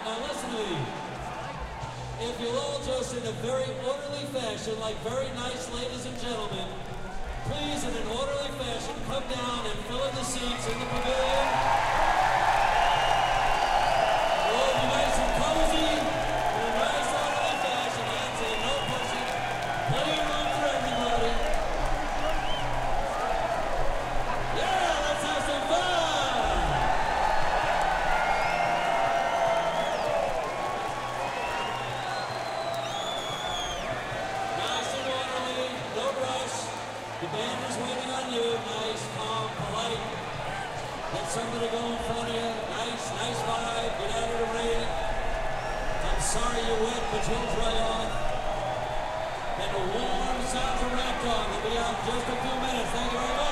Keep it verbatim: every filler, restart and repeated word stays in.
Now listen to me. If you'll all just in a very orderly fashion, like very nice ladies and gentlemen, please in an orderly fashion come down and fill in the seats in the pavilion. We'll be nice and cozy in a nice orderly fashion. I'd say no pushing. Plenty of room for everybody. Yeah, let's have some fun! Nice and orderly, no rush. The band is waiting on you. Nice, calm, polite. Let somebody go in front of you. Nice, nice vibe. Get out of the rain. I'm sorry you're wet, but you'll dry off. And the warm sounds of Ragtime will be out in just a few minutes. Thank you very much.